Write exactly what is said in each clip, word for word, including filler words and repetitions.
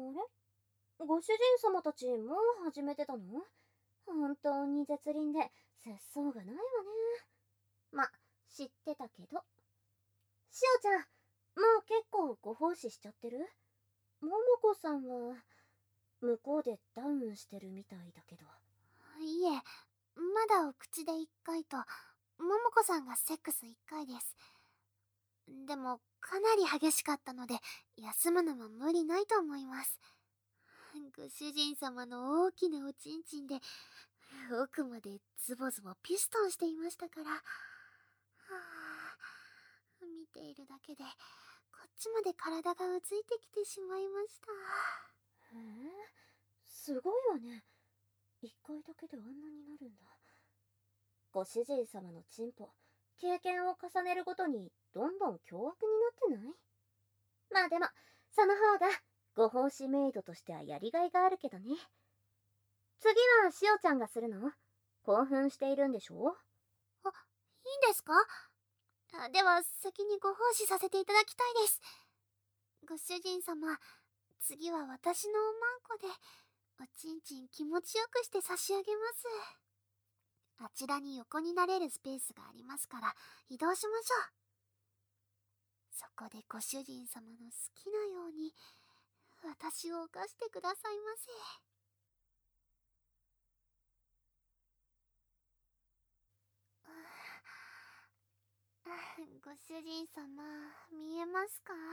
れ、ご主人様たちもう始めてたの？本当に絶倫で節操がないわね。ま、知ってたけど。しおちゃん、もう結構ご奉仕しちゃってる？ももこさんは向こうでダウンしてるみたいだけど。 いえ、まだお口でいっかいと、ももこさんがセックスいっかいです。でも、かなり激しかったので、休むのも無理ないと思います。ご主人様の大きなおちんちんで、奥までズボズボピストンしていましたから。はあ、見ているだけで、こっちまで体がうついてきてしまいました。 へえ、すごいわね。一回だけであんなになるんだ。ご主人様のチンポ、経験を重ねるごとにどんどん凶悪になってない？まあでも、その方がご奉仕メイドとしてはやりがいがあるけどね。次はしおちゃんがするの？興奮しているんでしょ？ あ、いいんですか？あ、では先にご奉仕させていただきたいです。ご主人様、次は私のおまんこでおちんちん気持ちよくして差し上げます。あちらに横になれるスペースがありますから移動しましょう。そこでご主人様の好きなように私を犯してくださいませ。ご主人様、見えますか？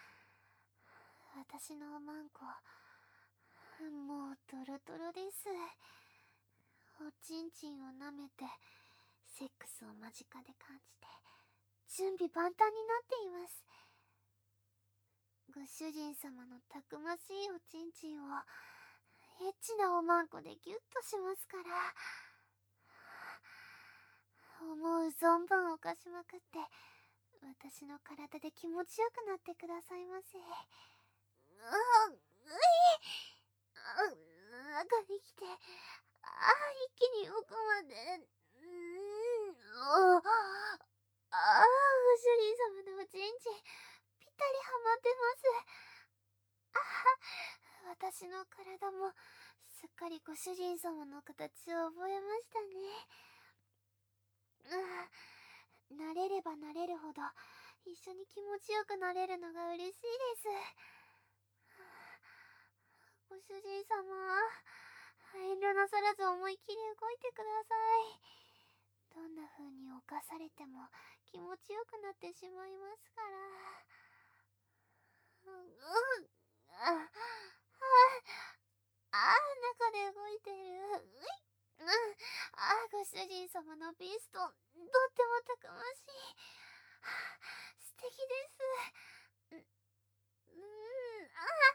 私のおまんこ、もうトロトロです。おちんちんを舐めてセックスを間近で感じて準備万端になっています。ご主人様のたくましいおちんちんをエッチなおまんこでギュッとしますから、思う存分犯しまくって私の体で気持ちよくなってくださいませ。ううい中に来て、ああ、一気に奥まで、うーん、ああ、ご主人様のおちんちんぴったりハマってます。ああ、私の体もすっかりご主人様の形を覚えましたね。うん、慣れれば慣れるほど一緒に気持ちよくなれるのが嬉しいです。ご主人様、遠慮なさらず思いっきり動いてください。どんな風に犯されても気持ちよくなってしまいますから。うん、うん、あ、あ、あ、中で動いてる。うい、うん、あ、ご主人様のピストン、とってもたくましい。素敵です。う、うん、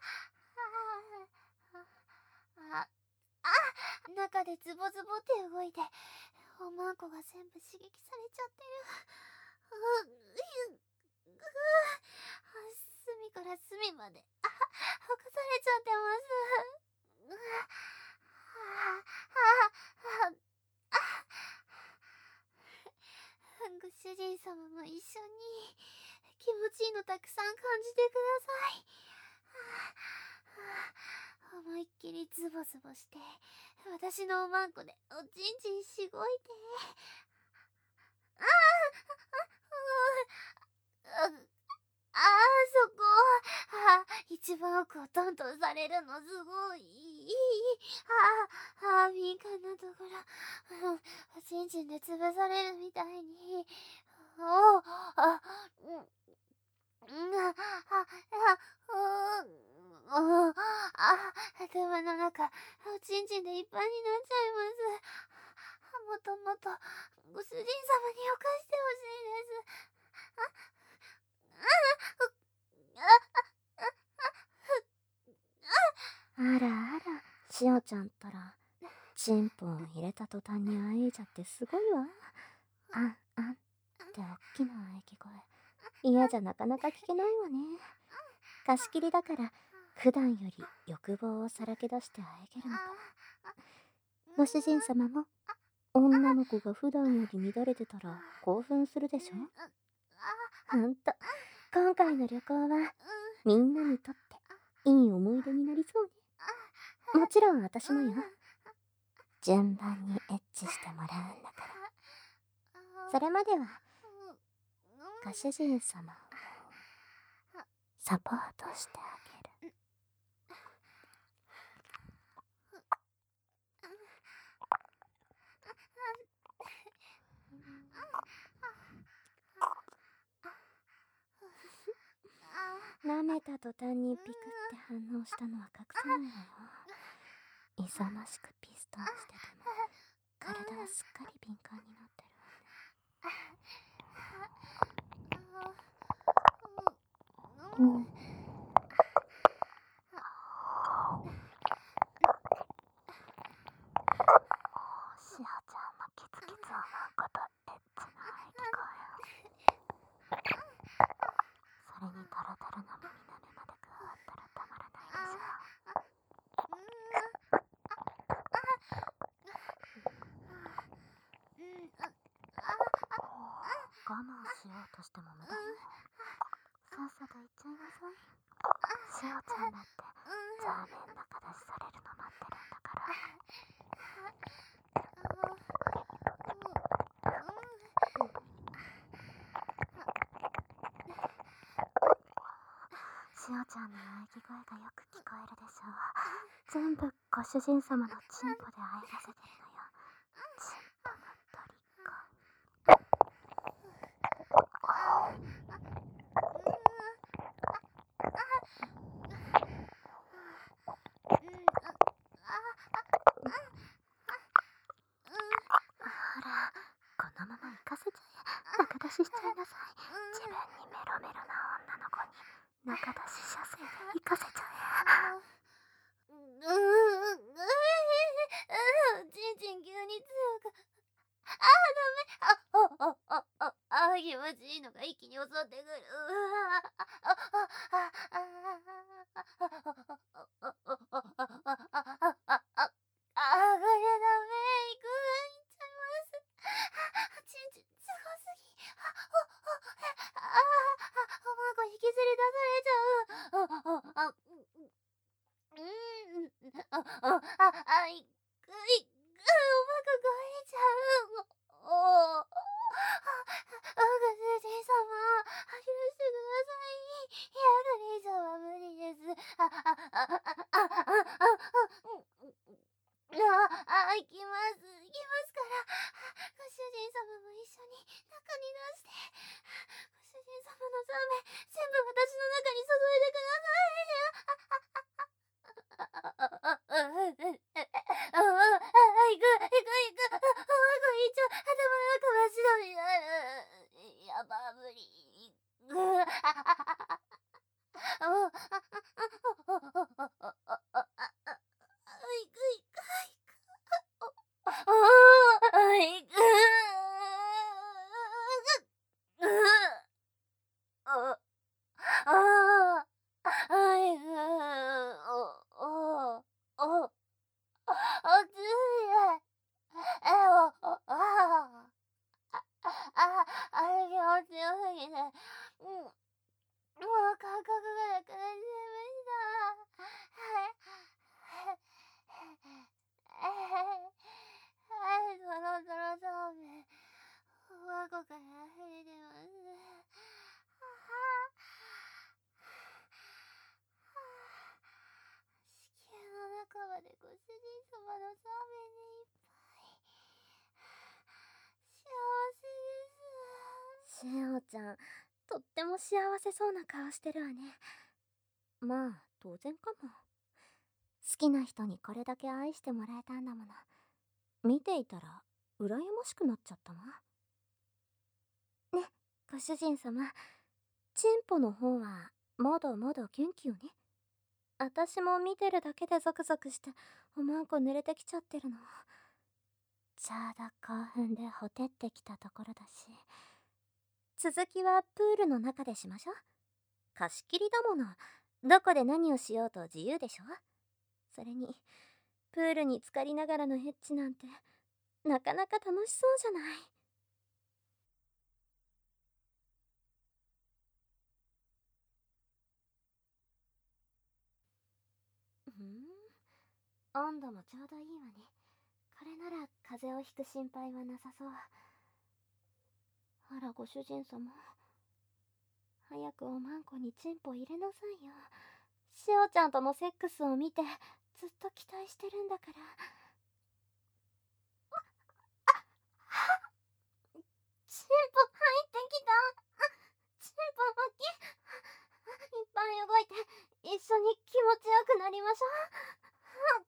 あ、あ、あ、あ、中でズボズボって動いて、おまんこが全部刺激されちゃってる。う、う、う、隅から隅まで、あ、ほかされちゃってます。う、あ、あ、あ、あ、ご主人様も一緒に気持ちいいのたくさん感じてください。思いっきりズボズボして私のおまんこでおちんちんしごいて、ああ、ああ、ああ、そこ、あ、一番奥をトントンされるのすごいいい。ああ、あ、敏感なところ、うん、おちんちんで潰されるみたいに。おお、あ、うん、うん、あ、あ、あ、うん、あ、頭の中、おちんちんでいっぱいになっちゃいます。もっともっと、ご主人様に犯してほしいです。 あらあら、しおちゃんったら、チンポン入れた途端にあえいちゃってすごいわ。あんあんっておっきな喘ぎ声。嫌じゃなかなか聞けないわね。貸し切りだから、普段より欲望をさらけ出してあえげるのかも。ご主人様も、女の子が普段より乱れてたら興奮するでしょ？ほんと、今回の旅行は、みんなにとっていい思い出になりそうね。もちろん私もよ。順番にエッチしてもらうんだから。それまではご主人様をサポートしてあげる。舐めた途端にピクって反応したのは隠さないわよ。勇ましくピストンしてても体はすっかり敏感になってるわね。うん。しおちゃんのキツキツ思うことエッチな喘ぎ声を。それにタラタラの耳なめまで加わったらたまらないでしょう。我慢しようとしても無駄よ。さっさと行っちゃいなさい。しおちゃんだってザーメン中出しされるの待ってるんだから。しおちゃんの喘ぎ声がよく聞こえるでしょう。全部ご主人様のチンポで入らせてるのよ。チンポのトリッコ。ほら、このまま行かせちゃえ。中出ししちゃいなさい。自分にメロメロな女の子に中出し射精で行かせちゃえ。 うーん、ちんちん急に強く。あー、ダメ。あ、あ、あ、あ、あ、あ、気持ちいいのが一気に襲ってくる。うわあ、あ、あ、あ、あ、あ、これダメ。行く、行っちゃいます。ちんちんすごすぎ。あ、あ、あ、おまんこ引きずり出されちゃう。あ、あ、あ、うん、あ、あ、あ、あ、いく、いく、おまんこ壊れちゃう。おお、あ、ご主人様、許してください。いや、これ以上は無理です。あ、あ、あ、あ、あ、あ、あ、あ、あ、行きます、行きますから。ご主人様も一緒に中に出して。ご主人様のザーメン、全部私の中に注いでください。あ、あ、あ、あ、行く、行く、行く。おまんこ一丁、頭の中真っ白になる。やば、無理。ぐー、あ、あ、あ、あ、お、あ、あ、あ、あ、あ、あ、行く、行く、行く。お、お、行く。あ、あ、あいぐお、お、お、おつい。え、お、お、ああ、あ、あれ気持ちよすぎて、うん、もう感覚がなくなっちゃいました。はい、はい、そろそろそうめん、おまんこから溢れてます。はは子宮の中までご主人様のそうめんでいっぱい。幸せです。 しおちゃん、とっても幸せそうな顔してるわね。まあ、当然かも。好きな人にこれだけ愛してもらえたんだもの。見ていたら、羨ましくなっちゃったわ。ね、ご主人様。チンポの方は、まだまだ元気よね。あたしも見てるだけでゾクゾクして、おまんこ濡れてきちゃってるの。ちょうど興奮でほてってきたところだし。続きはプールの中でしましょう。貸し切りだもの。どこで何をしようと自由でしょ。それに、プールに浸かりながらのエッチなんて、なかなか楽しそうじゃない。 ん、温度もちょうどいいわね。これなら風邪をひく心配はなさそう。あら、ご主人様。早くおまんこにチンポ入れなさいよ。しおちゃんとのセックスを見て、ずっと期待してるんだから。チンポ入ってきた。チンポ大きい。いっぱい動いて、一緒に気持ちよくなりましょう。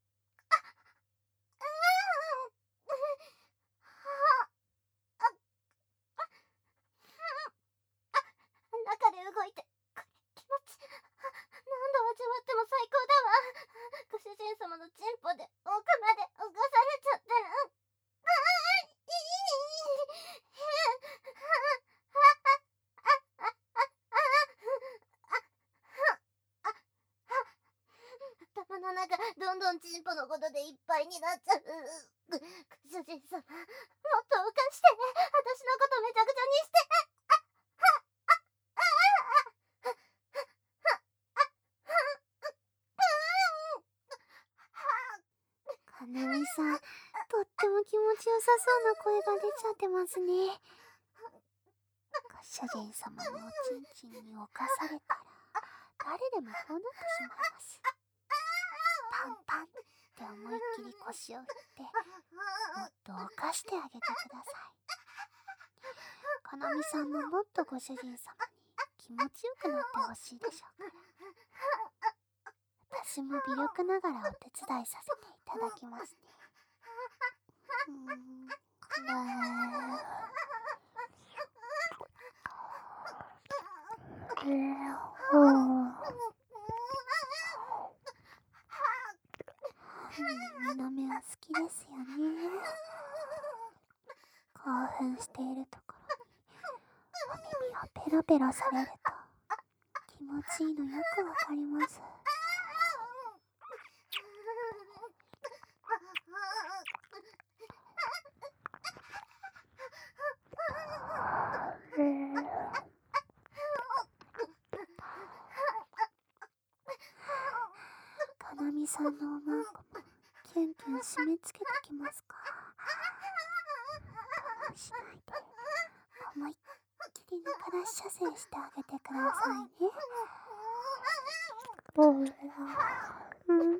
中で動いて、気持ち、何度味わっても最高だわ。ご主人様のチンポで奥まで動かされちゃってる。頭の中どんどんチンポのことでいっぱいになっちゃう。ご主人様、もっと浮かして、私のことめちゃくちゃにして。 かなみさん、とっても気持ちよさそうな声が出ちゃってますね。ご主人様のおちんちんに侵されたら、誰でもこうなってしまいます。パンパンって思いっきり腰を振って、もっと犯してあげてください。かなみさんももっとご主人様に気持ちよくなってほしいでしょうから。私も微力ながらお手伝いさせていただきますね。うーん、みの目は好きですよね。興奮しているところにお耳をペロペロされると気持ちいいのよくわかります。かなみさんのおまんこもキュンキュン締め付けてきますか。我慢しないで思いっきりぬから射精してあげてくださいね。うん、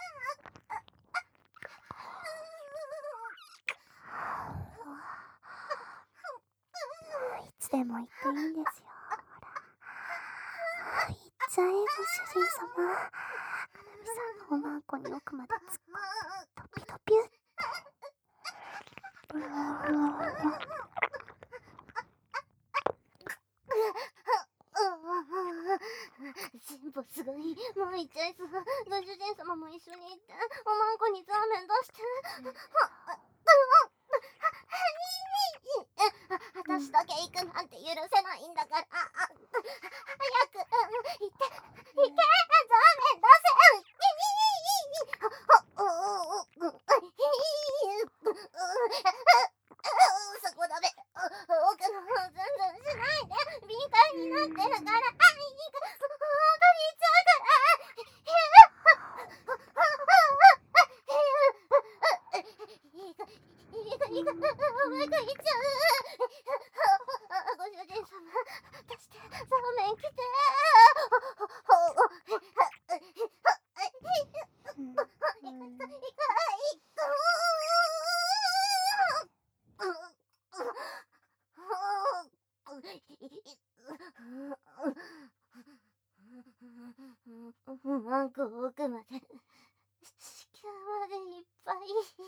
いつでも言っていいんですよ。ほら、言っちゃえ、ご主人様。かなみさんのおまんこに奥まで突っ込んでトピトピュって。 チンポすごい。もう行っちゃいそう。ご主人様も一緒に行って、おまんこにザーメン出して。私だけ行くなんて許せないんだから。早く行って行って、ザーメン出せ。そこダメ。奥の方ずんずんしないで。敏感になってるから。本当に行っちゃうから。いいか、いいか、うまくいっちゃう。ご主人様、出して、ザーメン来て。マンコ奥まで、子宮までいっぱい。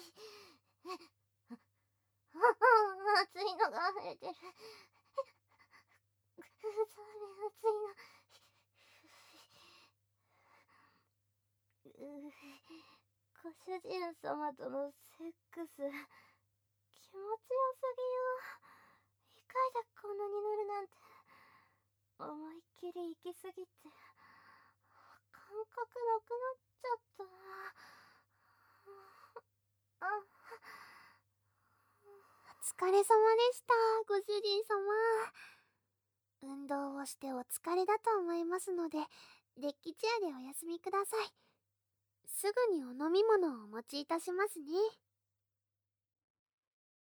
熱いのが溢れてる。ザーメン熱いの。ご主人様とのセックス、気持ちよすぎよ。一回でこんなになるなんて。思いっきり行き過ぎて、感覚なくなっちゃった。あ、 お疲れ様でした、ご主人様。運動をしてお疲れだと思いますので、デッキチェアでお休みください。 すぐにお飲み物をお持ちいたしますね。